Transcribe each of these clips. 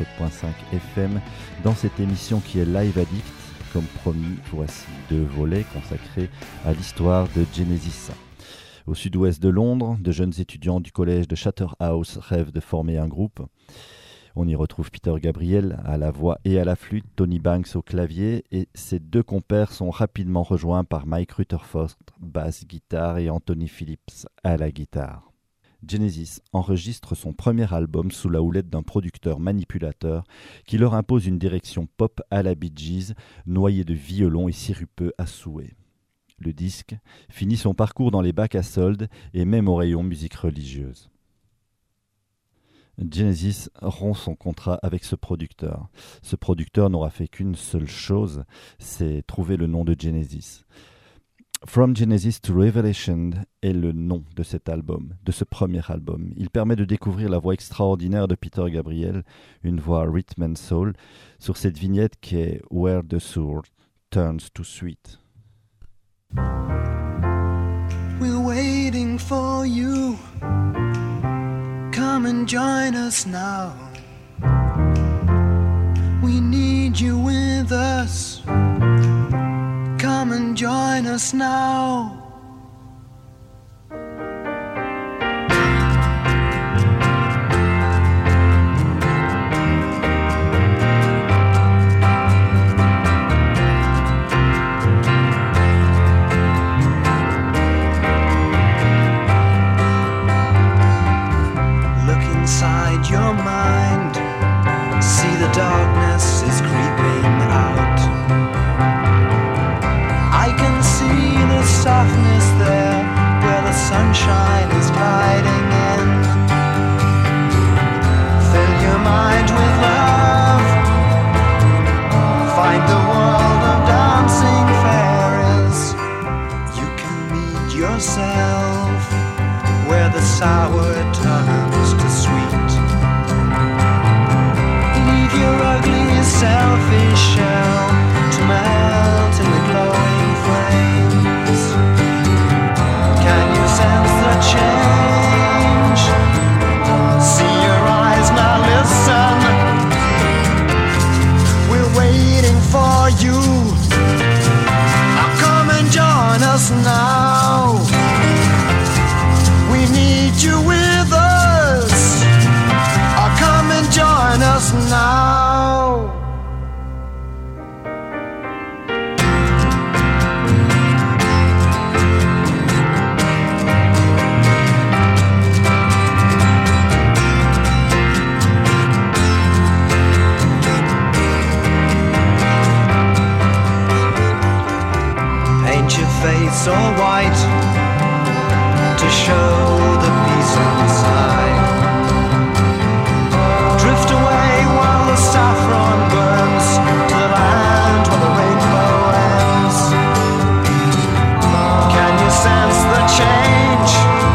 107.5 FM dans cette émission qui est Live Addict. Comme promis, voici 2 volets consacrés à l'histoire de Genesis. Au sud-ouest de Londres, de jeunes étudiants du collège de Charterhouse rêvent de former un groupe. On y retrouve Peter Gabriel à la voix et à la flûte, Tony Banks au clavier, et ces 2 compères sont rapidement rejoints par Mike Rutherford, basse guitare, et Anthony Phillips à la guitare. Genesis enregistre son premier album sous la houlette d'un producteur manipulateur qui leur impose une direction pop à la Bee Gees, noyée de violon et sirupeux à souhait. Le disque finit son parcours dans les bacs à soldes et même au rayon musique religieuse. Genesis rompt son contrat avec ce producteur. Ce producteur n'aura fait qu'une seule chose, c'est trouver le nom de Genesis. From Genesis to Revelation est le nom de cet album, de ce premier album. Il permet de découvrir la voix extraordinaire de Peter Gabriel, une voix rhythm and soul, sur cette vignette qui est Where the Sour Turns to Sweet. We're waiting for you. Come and join us now. We need you with us. Come and join us now. Inside your mind, see the darkness is creeping out. I can see the softness there, where the sunshine is gliding in. Fill your mind with love, find the world of dancing fairies. You can meet yourself where the sour turns to sweet. Leave your ugly, selfish shell to melt in the glowing flames. Can you sense the change? See your eyes, now listen. We're waiting for you. Now come and join us now. We need you with us. Oh, come and join us now. Paint your face all white to show the peace inside. Drift away while the saffron burns to the land where the rainbow ends. Can you sense the change?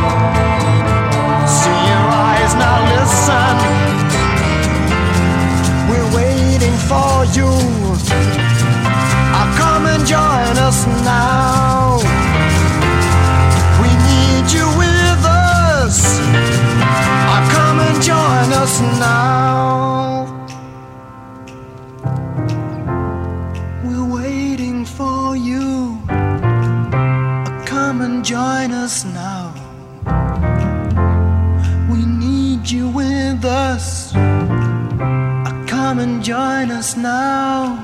See your eyes, now listen. We're waiting for you. Come and join us now. We need you with us. Come and join us now. We're waiting for you. Come and join us now. We need you with us. Come and join us now.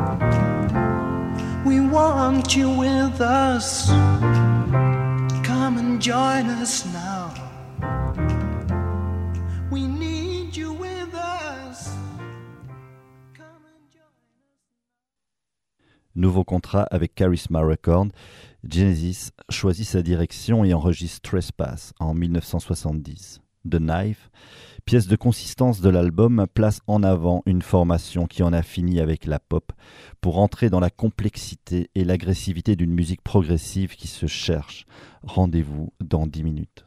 We want you with us. Come and join us now. We need you with us. Come and join us. Nouveau contrat avec Charisma Records, Genesis choisit sa direction et enregistre Trespass en 1970. The Knife, pièce de consistance de l'album, place en avant une formation qui en a fini avec la pop pour entrer dans la complexité et l'agressivité d'une musique progressive qui se cherche. Rendez-vous dans 10 minutes.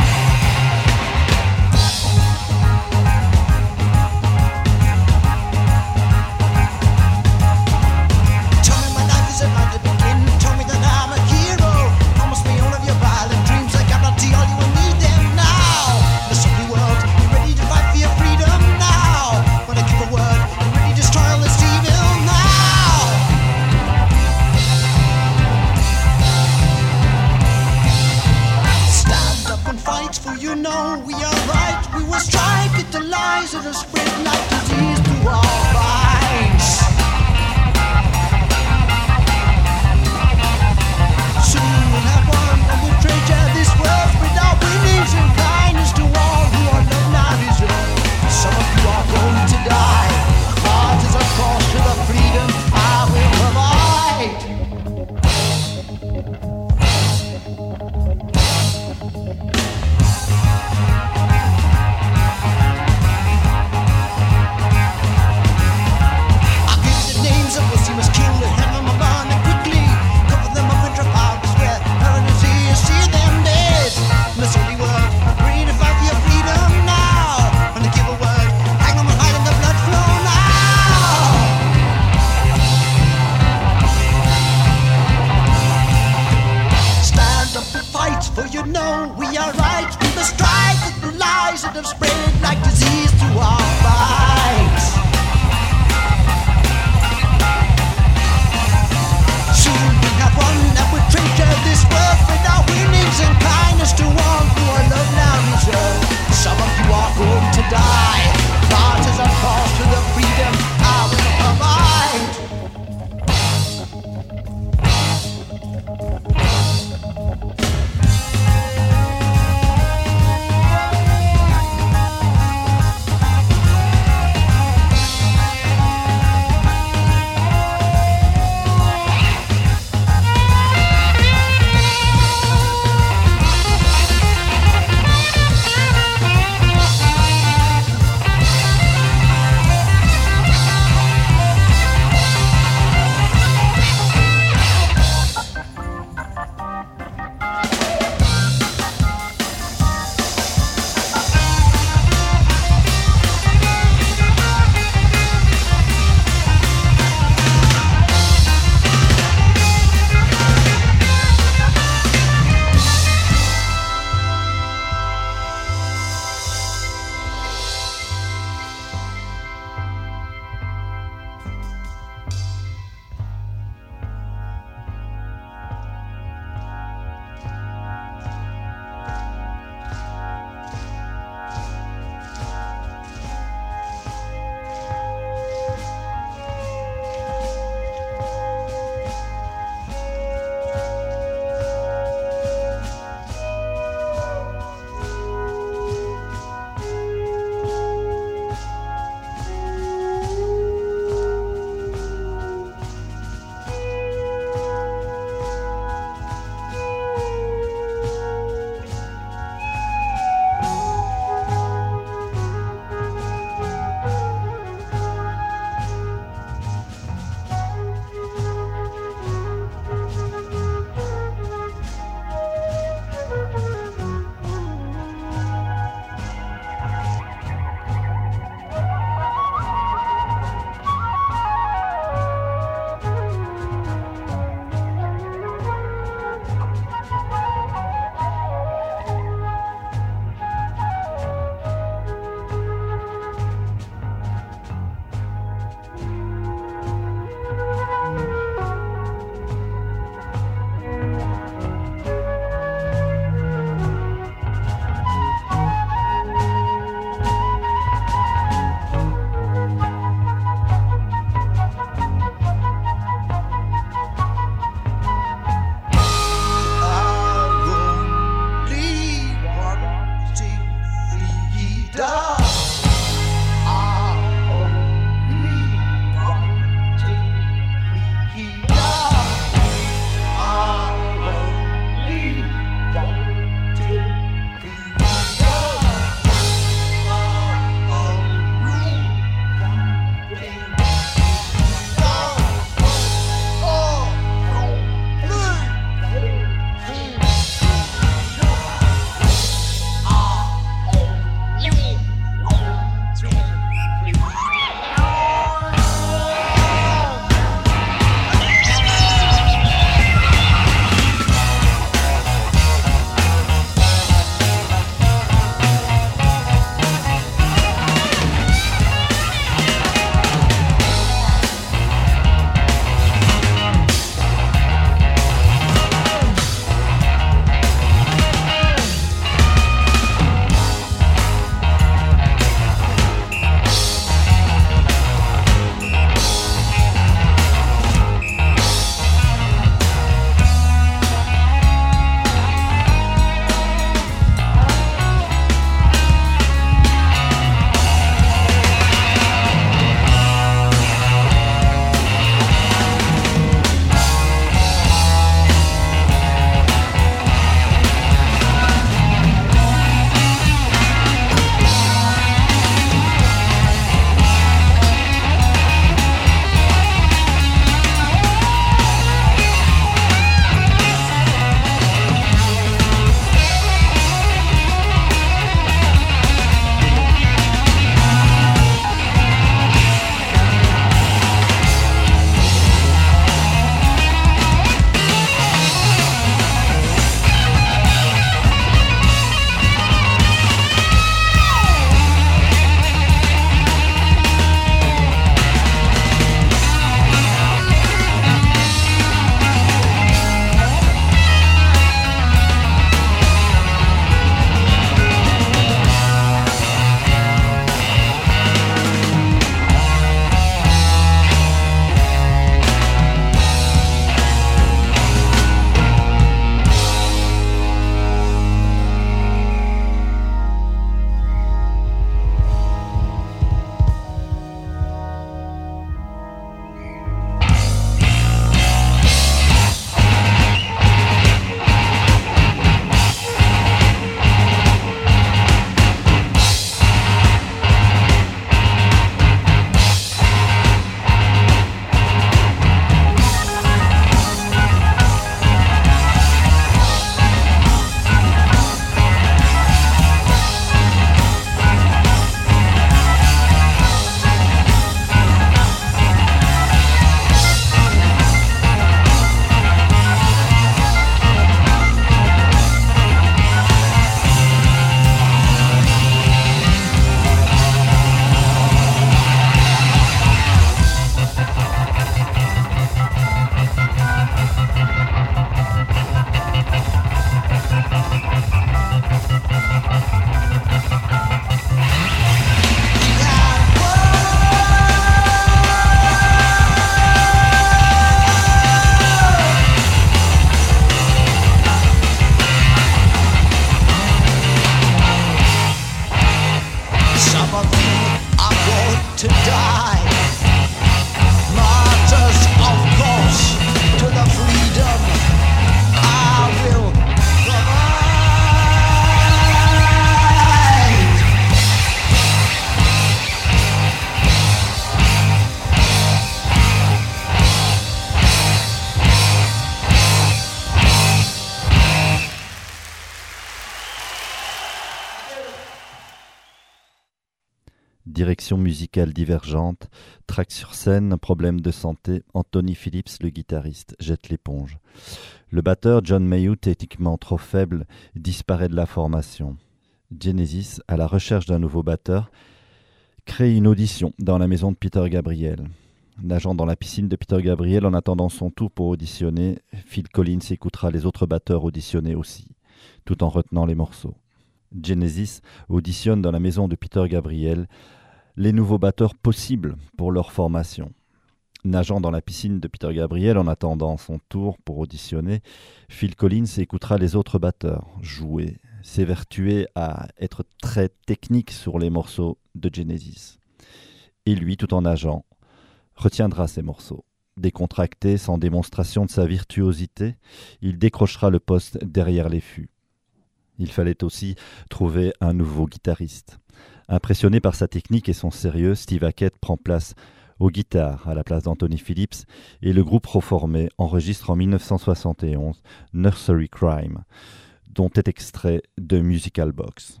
direction musicale divergente, traque sur scène, problème de santé, Anthony Phillips, le guitariste, jette l'éponge. Le batteur John Mayhew, techniquement trop faible, disparaît de la formation. Genesis, à la recherche d'un nouveau batteur, crée une audition dans la maison de Peter Gabriel. Nageant dans la piscine de Peter Gabriel en attendant son tour pour auditionner, Phil Collins écoutera les autres batteurs auditionner aussi, tout en retenant les morceaux. Genesis auditionne dans la maison de Peter Gabriel les nouveaux batteurs possibles pour leur formation. Nageant dans la piscine de Peter Gabriel en attendant son tour pour auditionner, Phil Collins écoutera les autres batteurs jouer, s'évertuer à être très technique sur les morceaux de Genesis. Et lui, tout en nageant, retiendra ces morceaux. Décontracté, sans démonstration de sa virtuosité, il décrochera le poste derrière les fûts. Il fallait aussi trouver un nouveau guitariste. Impressionné par sa technique et son sérieux, Steve Hackett prend place aux guitares à la place d'Anthony Phillips et le groupe reformé enregistre en 1971 Nursery Crime, dont est extrait The Musical Box.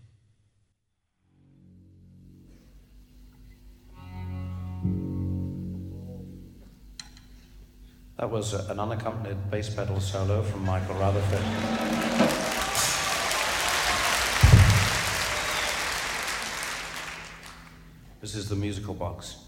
That was an unaccompanied bass pedal solo from Michael Rutherford. This is the musical box.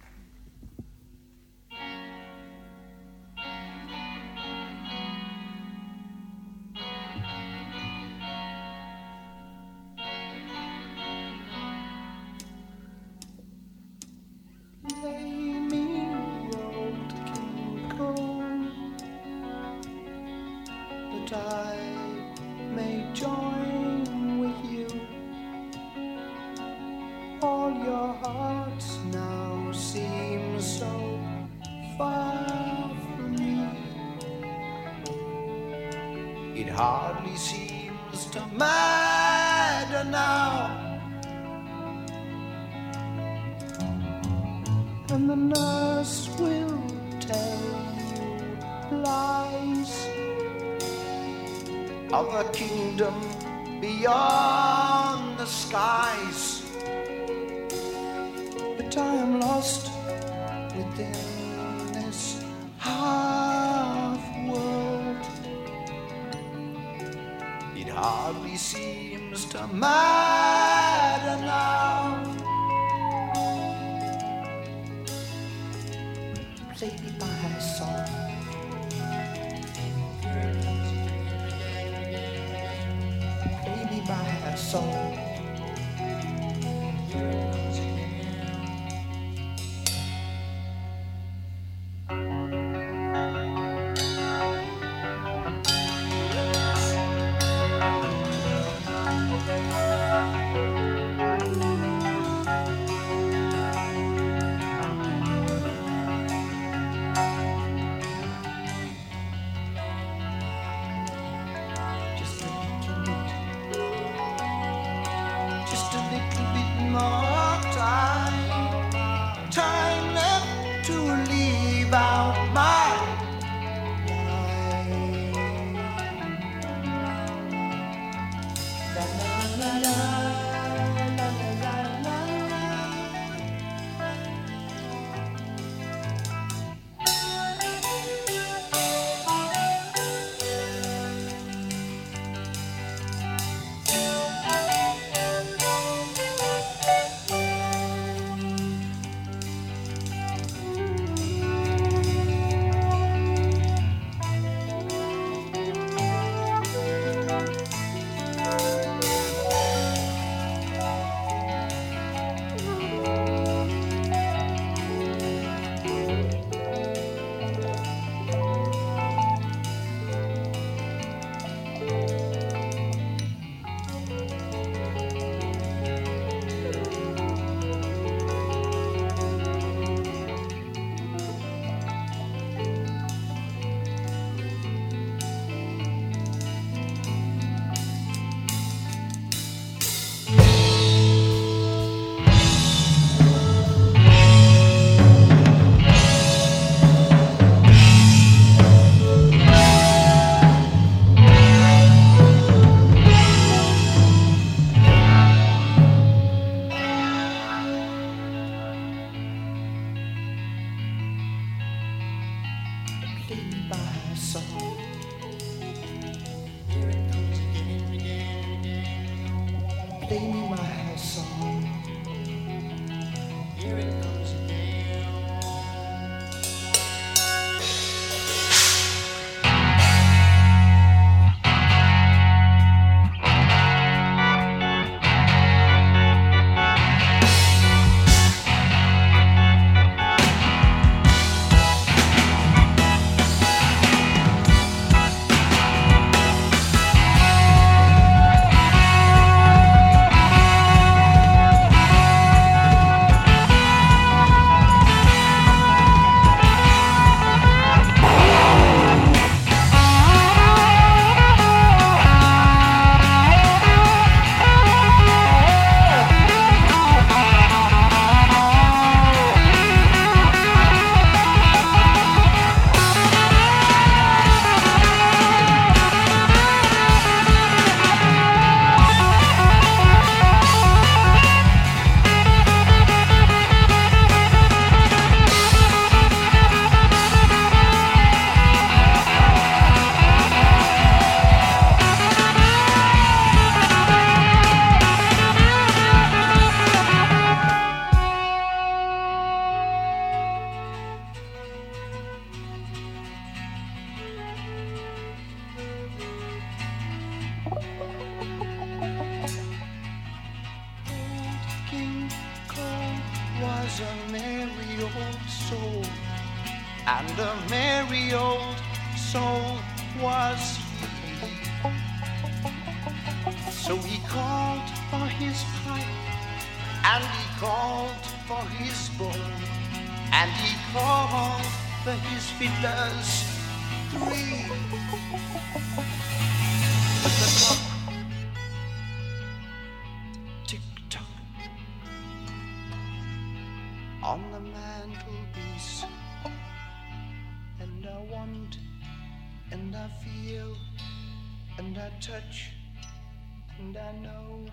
It hardly seems to matter now. And the nurse will tell you lies of a kingdom beyond the skies. But I am lost within this half-world. It hardly seems to matter now. Play me my song. Play me my song. song. Play me my song. Here it comes again. Was a merry old soul, and a merry old soul was he. So he called for his pipe, and he called for his bow, and he called for his fiddlers three. But the clock tick-tock on the mantelpiece, and I want, and I feel, and I touch, and I know.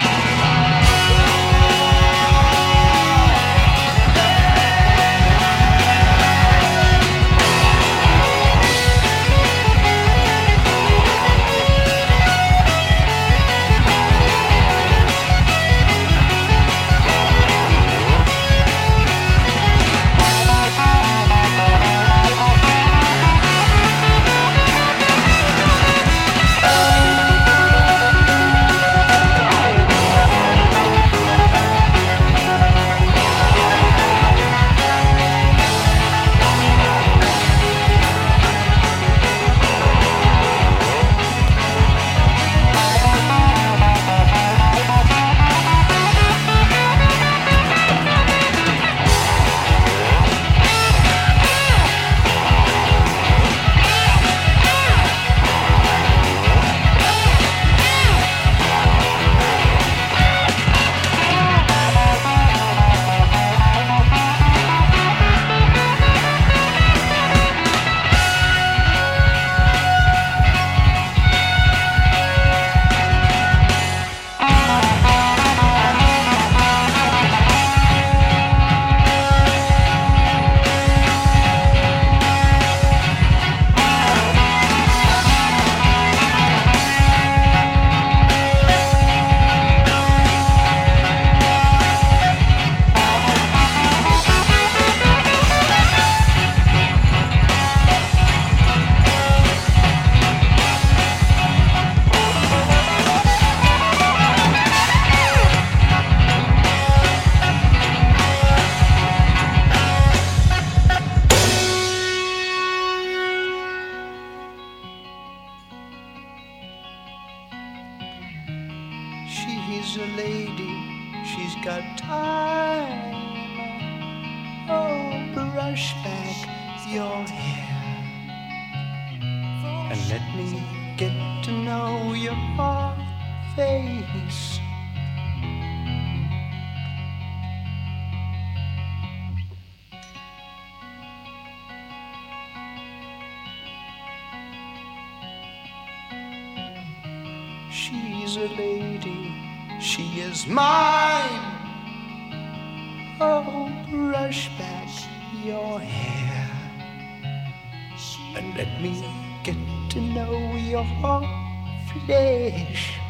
She's a lady, she's got time. Oh, brush back your hair and let me get to know your face. She's a lady, she is mine. Oh, brush back your hair and let me get to know your flesh.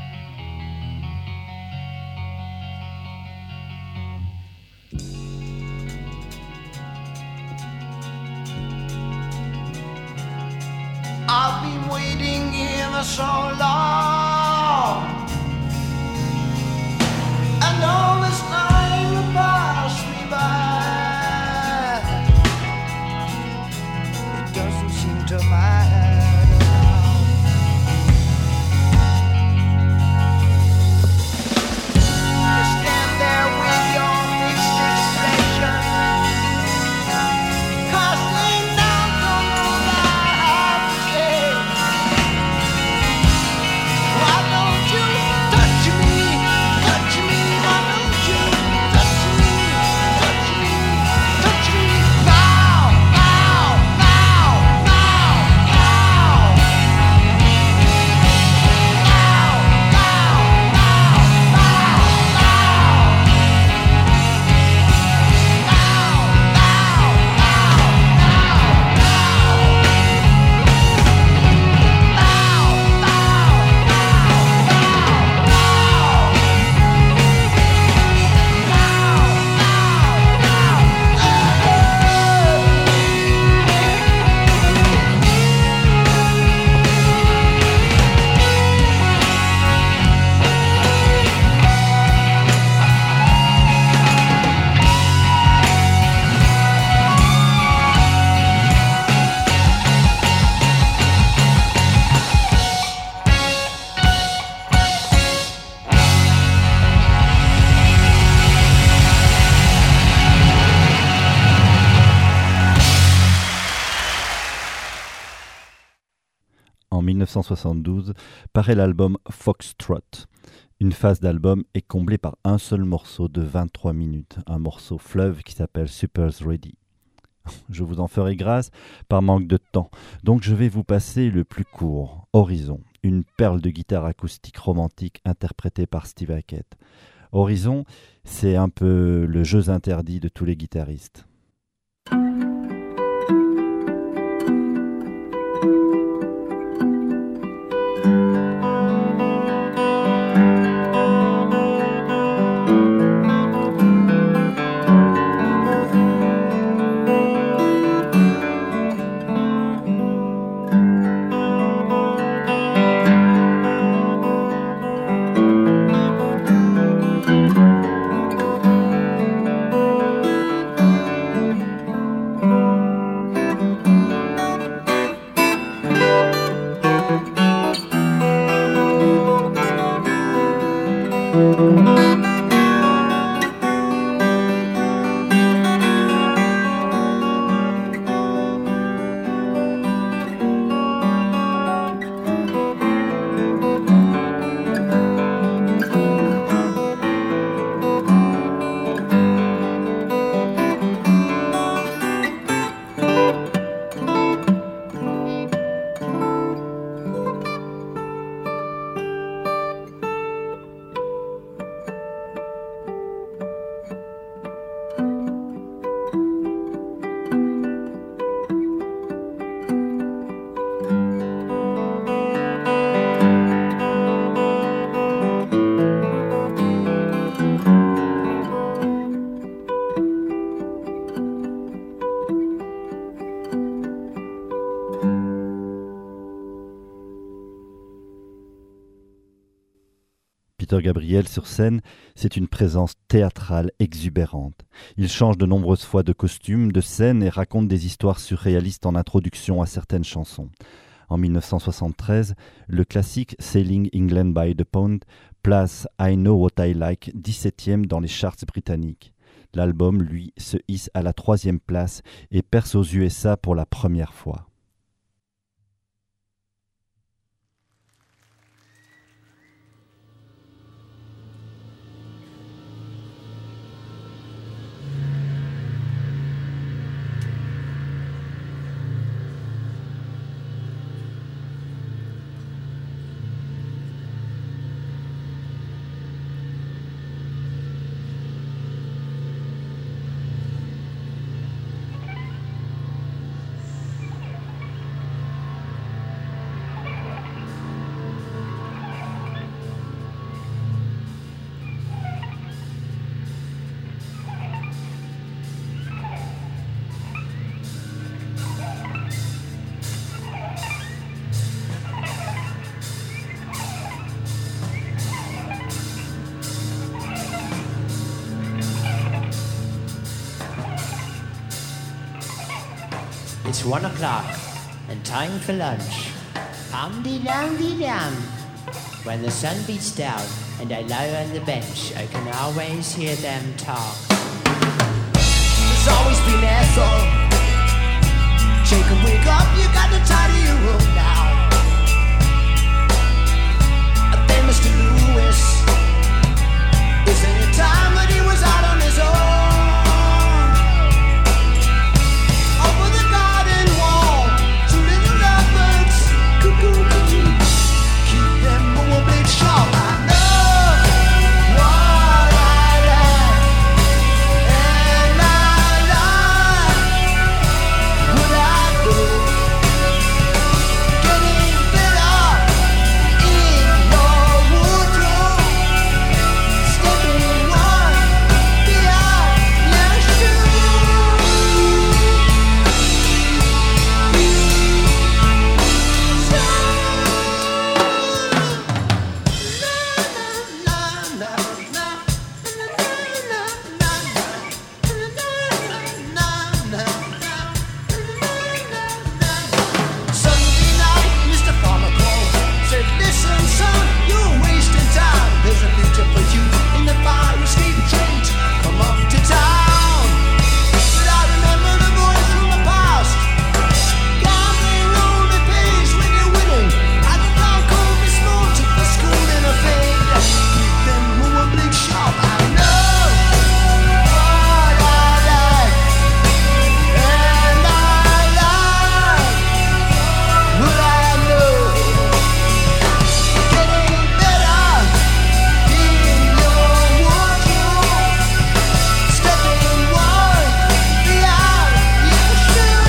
I've been waiting here so long, and all this time passed me by. It doesn't seem to matter now. You stand there with your mixed expression, casting down from all I say. Why don't you touch me? Touch me, why don't you touch me? Touch me, touch me now, now, now, now, now. Now, now, now, now, En 1972, paraît l'album Foxtrot. Une phase d'album est comblée par un seul morceau de 23 minutes, un morceau fleuve qui s'appelle Super's Ready. Je vous en ferai grâce par manque de temps, donc je vais vous passer le plus court, Horizon, une perle de guitare acoustique romantique interprétée par Steve Hackett. Horizon, c'est un peu le jeu interdit de tous les guitaristes. Peter Gabriel sur scène, c'est une présence théâtrale exubérante. Il change de nombreuses fois de costume, de scène et raconte des histoires surréalistes en introduction à certaines chansons. En 1973, le classique Sailing England by the Pound place I Know What I Like 17e dans les charts britanniques. L'album, lui, se hisse à la 3e place et perce aux USA pour la première fois. It's 1 o'clock and time for lunch. Pum-de-dum-de-dum. When the sun beats down and I lie on the bench, I can always hear them talk. There's always been Ethel. Jacob, wake up, you got to tidy your room now. And then Mr. Lewis, is any time that he was out on his own? Over the garden wall, 2 little lovebirds, cuckoo, cuckoo. Keep them moving sharp. I know what I like, and I like what I do. Getting better in your wardrobe, stepping one behind your shoe. Sunday night, Mr. Farmer called, said, listen, son, you're wasting time. There's a future for you in the fire escape trade. Come up to town. But I remember the voice from the past. Gambling roll the pace when you're winning. I can now call me small, took the school in a fade. Keep them moving bleak sharp. I know what I like, and I like what I know. Getting better in your wardrobe, stepping one behind your shoe.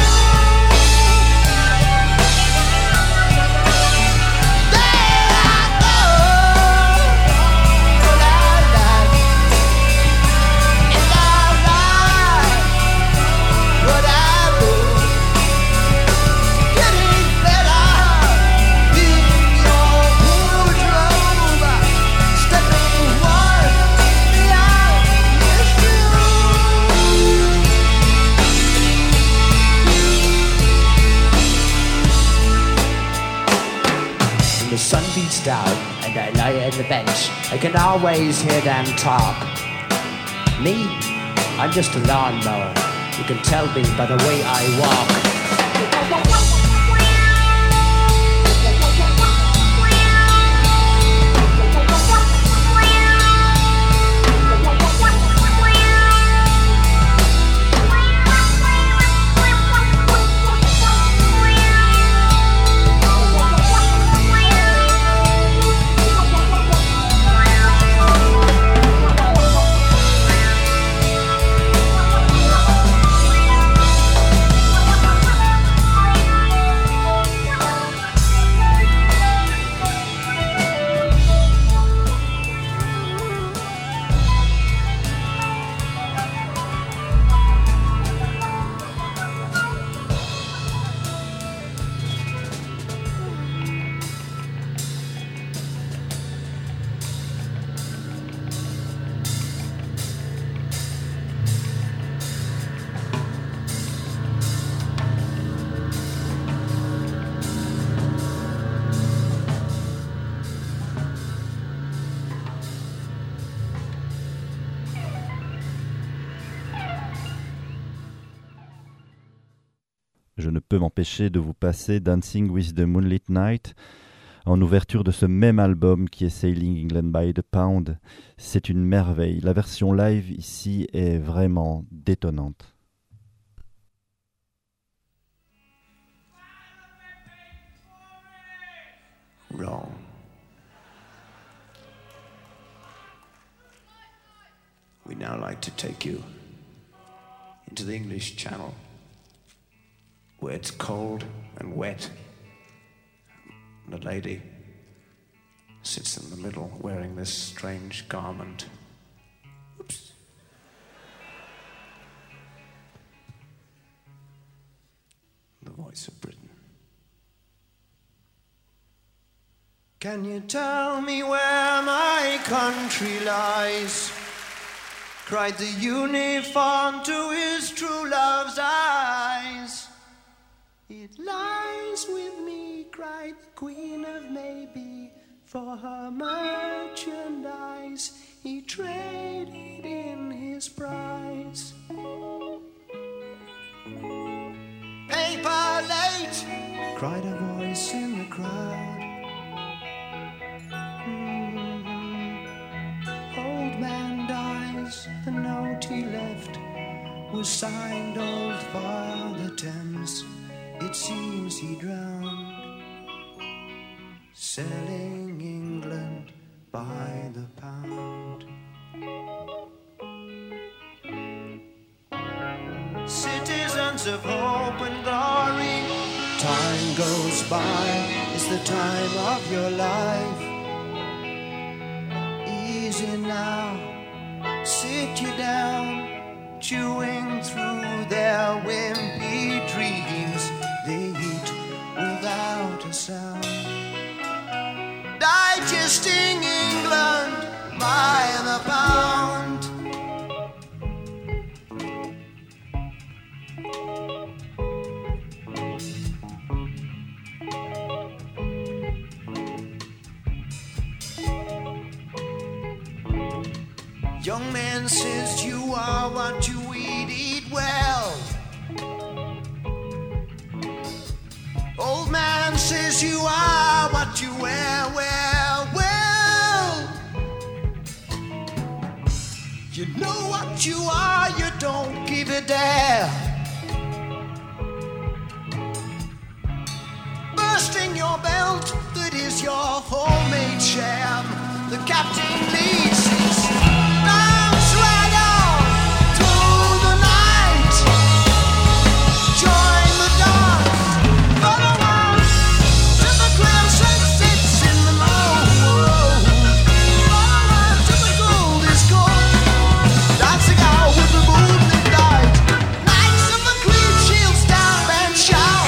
There I go, what I like, and I like what I do. Getting better in your wardrobe, stepping one behind your shoe. When the sun beats down and I lie on the bench, I can always hear them talk. Me, I'm just a lawnmower. You can tell me by the way I walk. Je ne peux m'empêcher de vous passer Dancing with the Moonlit Night en ouverture de ce même album qui est Sailing England by the Pound. C'est une merveille. La version live ici est vraiment détonnante. Wrong. We'd now like to take you into the English Channel, where it's cold and wet. And a lady sits in the middle wearing this strange garment. Oops. The voice of Britain. Can you tell me where my country lies? Cried the uniform to his true love's eyes. dance with me, cried the Queen of Maybe. For her merchandise he traded in his prize. Paper late, cried a voice in the crowd. Old man dies, the note he left was signed Old Father Thames. It seems he drowned, selling England by the pound. Citizens of hope and glory, time goes by, it's the time of your life. Easy now, sit you down, chewing through their wimpy dreams. They eat without a sound, digesting England by the pound. Young man says you are what you eat well. Old man says you are what you wear, well. You know what you are, you don't give a damn. Bursting your belt, that is your homemade sham. The captain leads his dance right on through the night. Join the dance, follow on to the crimson sits in the moon. Follow on to the gold is gold, dancing out with the moonlit light. Knights of the Queen shields down and shout.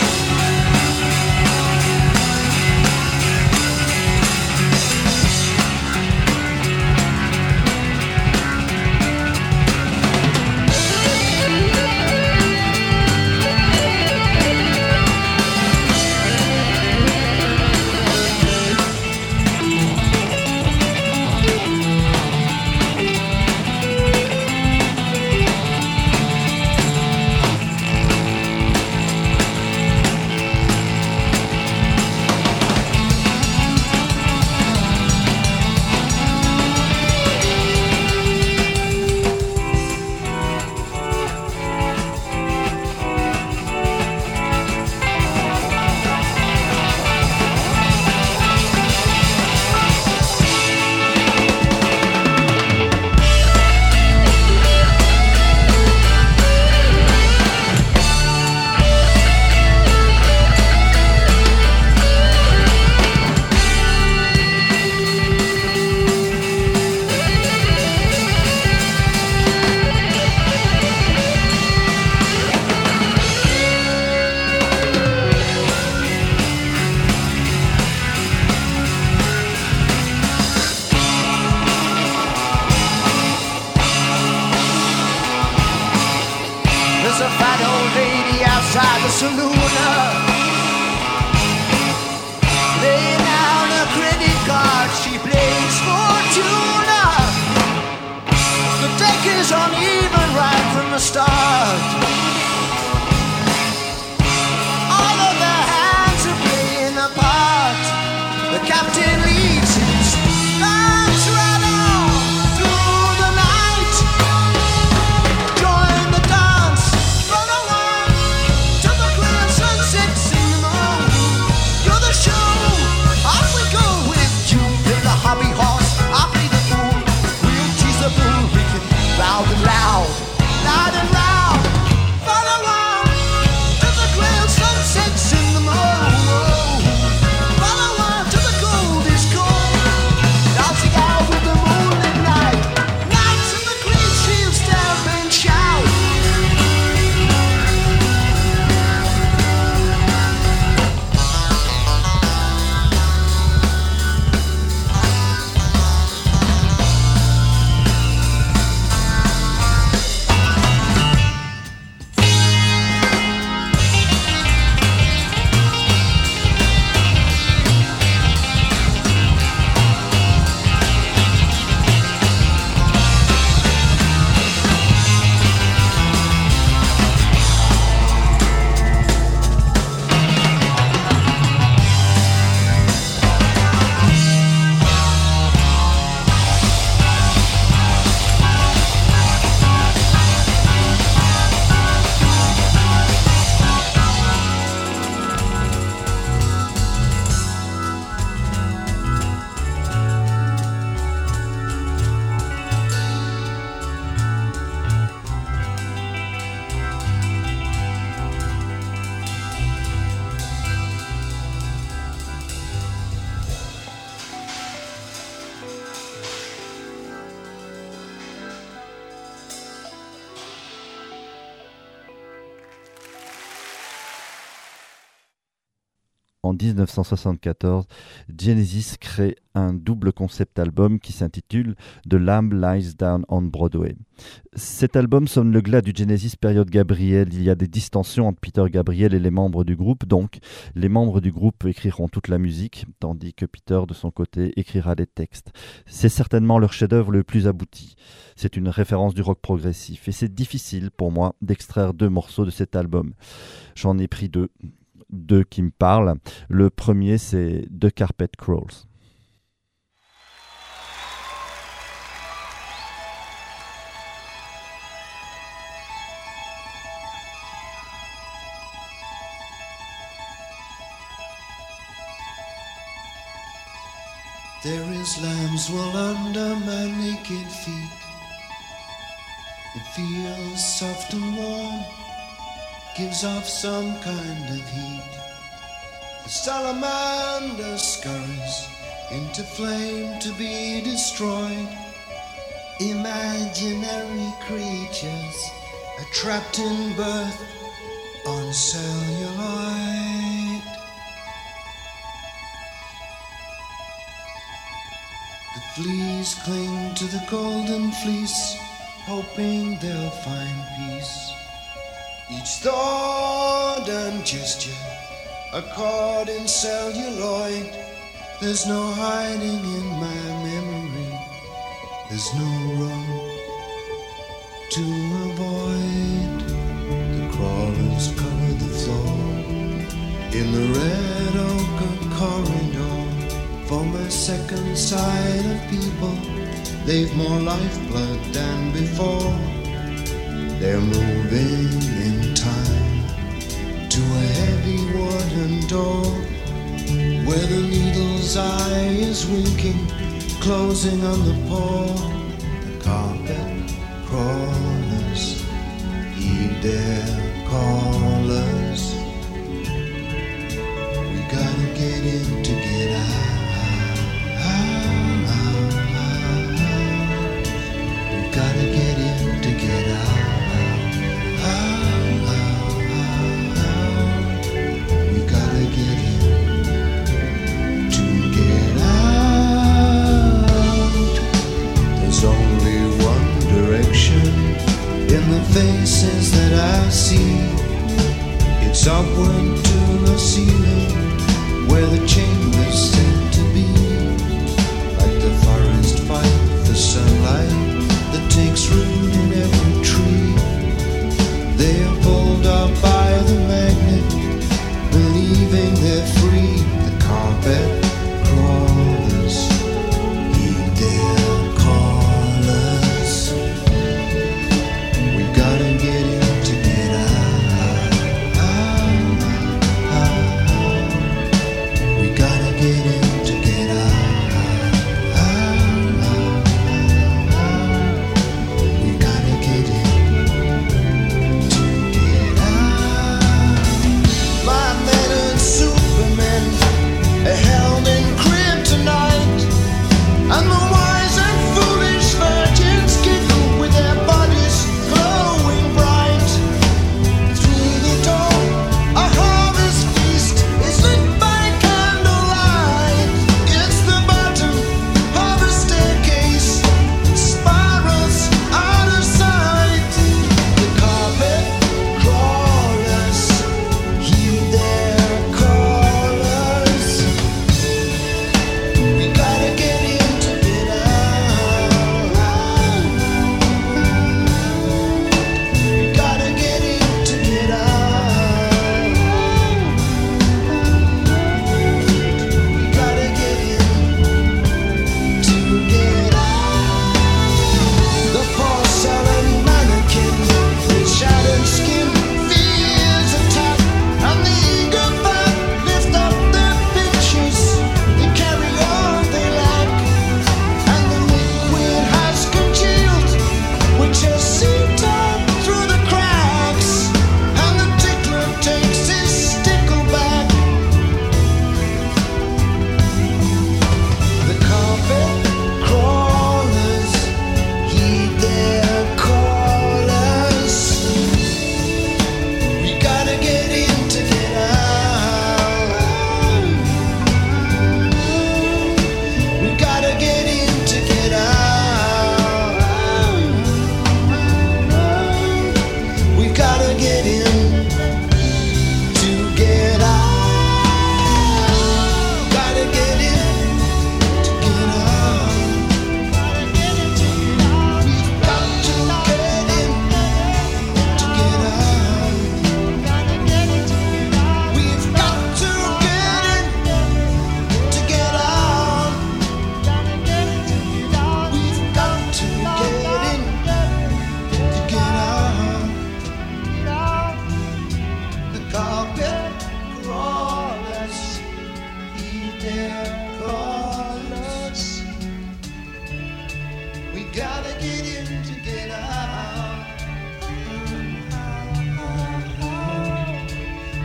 There's a fat old lady outside the saloon, laying down a credit card, she plays Fortuna. The deck is uneven right from the start. All of the hands are playing a part. The captain leads his dance right on through the night. Join the dance, follow on to the crimson sits in the moon. You're the show, off we go with you. Play the hobby horse, I'll play the fool. We'll tease the bull, we can loud and loud, loud and loud. en 1974, Genesis crée un double concept album qui s'intitule The Lamb Lies Down on Broadway. Cet album sonne le glas du Genesis période Gabriel. Il y a des distensions entre Peter Gabriel et les membres du groupe, donc les membres du groupe écriront toute la musique, tandis que Peter, de son côté, écrira les textes. C'est certainement leur chef-d'œuvre le plus abouti. C'est une référence du rock progressif et c'est difficile pour moi d'extraire 2 morceaux de cet album. J'en ai pris deux qui me parlent. Le premier, c'est The Carpet Crawls. There is lamb's wool under my naked feet. It feels soft and warm, gives off some kind of heat. The salamander scurries into flame to be destroyed. Imaginary creatures are trapped in birth on celluloid. The fleas cling to the golden fleece, hoping they'll find peace. Each thought and gesture are caught in celluloid. There's no hiding in my memory. There's no room to avoid. The crawlers cover the floor in the red oak corridor. From a second side of people, they've more lifeblood than before. They're moving in time to a heavy wooden door, where the needle's eye is winking, closing on the paw. The carpet crawlers heed their callers. We gotta get in to get out. Gotta get in to get out. We gotta get in to get out. There's only one direction in the faces that I see. It's upward to the ceiling, where the chamber's said to be. Like the forest fight for sunlight that takes root in every tree. They are pulled up by the magnet, believing they're free. The carpet crawlers heed their callers. We gotta get in to get out. We gotta get in to get out.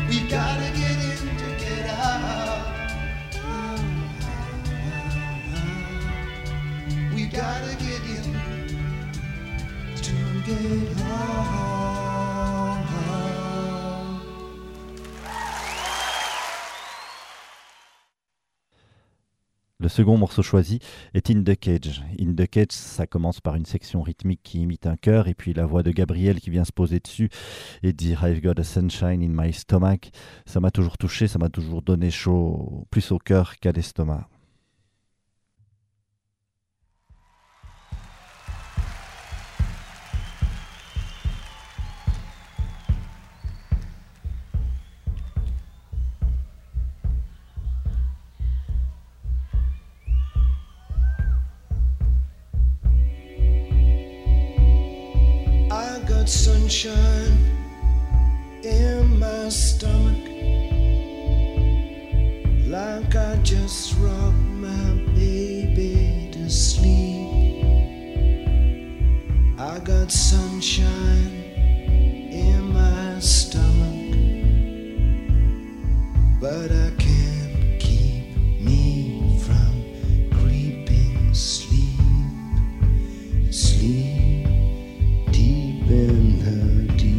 We gotta get in to get out. We gotta get in to get out. Le second morceau choisi est In the Cage. In the Cage, ça commence par une section rythmique qui imite un chœur et puis la voix de Gabriel qui vient se poser dessus et dire I've got a sunshine in my stomach. Ça m'a toujours touché, ça m'a toujours donné chaud, plus au cœur qu'à l'estomac. Sunshine in my stomach, like I just rocked my baby to sleep. I got sunshine in my stomach, but I can't keep me from creeping sleep, sleep. In her deep.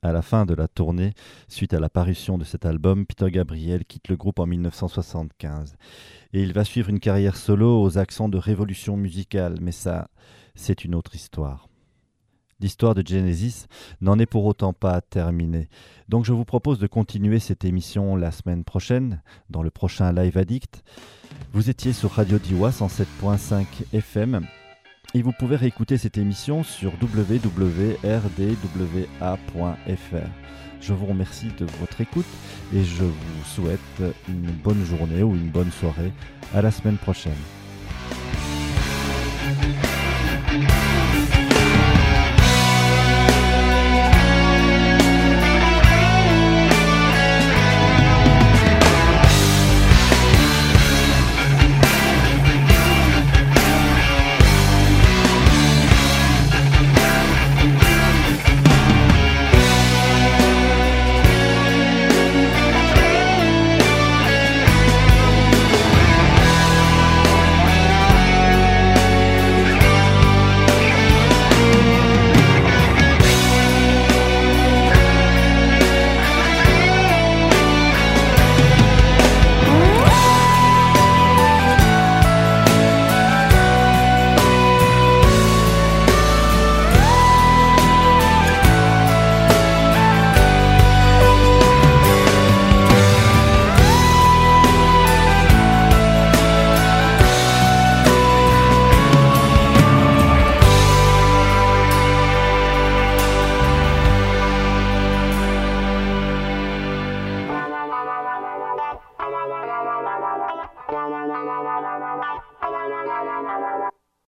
À la fin de la tournée, suite à la parution de cet album, Peter Gabriel quitte le groupe en 1975. Et il va suivre une carrière solo aux accents de révolution musicale, mais ça, c'est une autre histoire. L'histoire de Genesis n'en est pour autant pas terminée. Donc je vous propose de continuer cette émission la semaine prochaine, dans le prochain Live Addict. Vous étiez sur Radio Diois 107.5 FM. Et vous pouvez réécouter cette émission sur www.rdwa.fr. Je vous remercie de votre écoute et je vous souhaite une bonne journée ou une bonne soirée. À la semaine prochaine. La la la la la la la la la la la la la la la la la